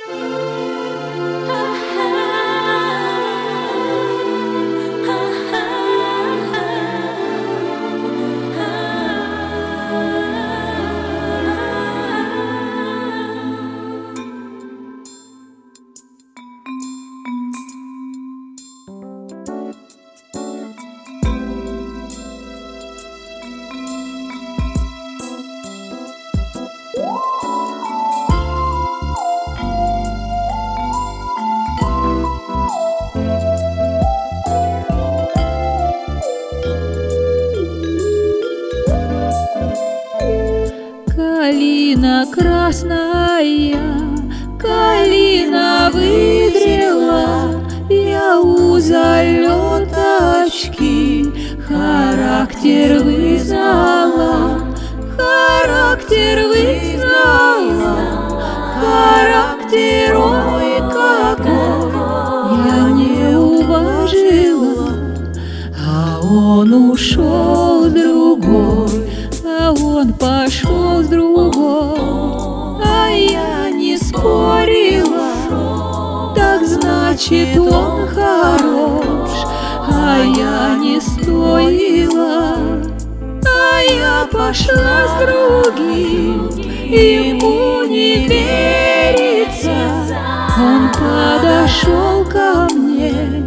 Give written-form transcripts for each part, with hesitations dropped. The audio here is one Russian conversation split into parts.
Калина красная, калина выдрела, я у залеточки характер вызнала, характер вызнала, характер ой какой я не уважила, а он ушел с другой. А он пошел с другой, а я не спорила. Так значит он хорош, а я не стоила. А я пошла с другим, ему не верится. Он подошел ко мне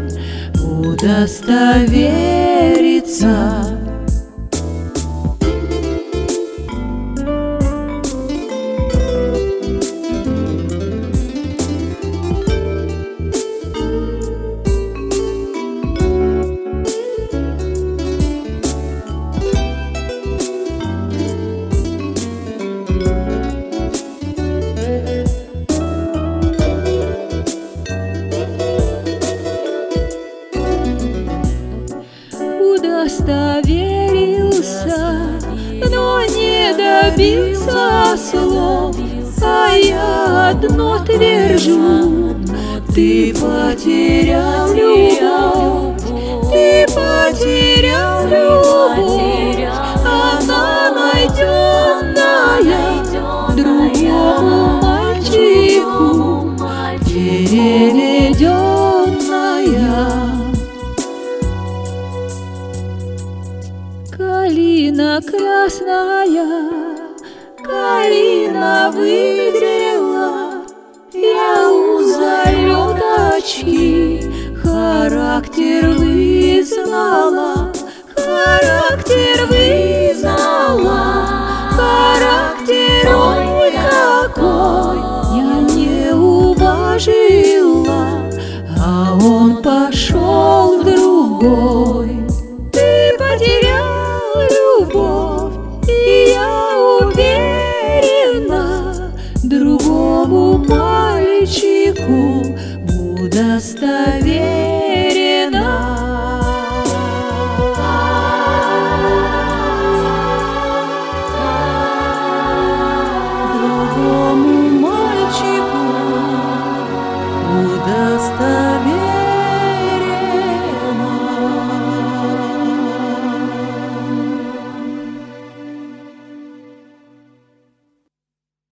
удостовериться. Удостоверился, но не добился слов, а я одно твержу: ты потерял любовь, ты потерял любовь, она найденная другому мальчику переведенная. Калина красная, калина выдрела, я у залеточки характер вызнала, характер вызнала, характер ой какой я не уважила, а он пошел в другой. Ты потерял любовь, и я уверена, другому мальчику удостовериться.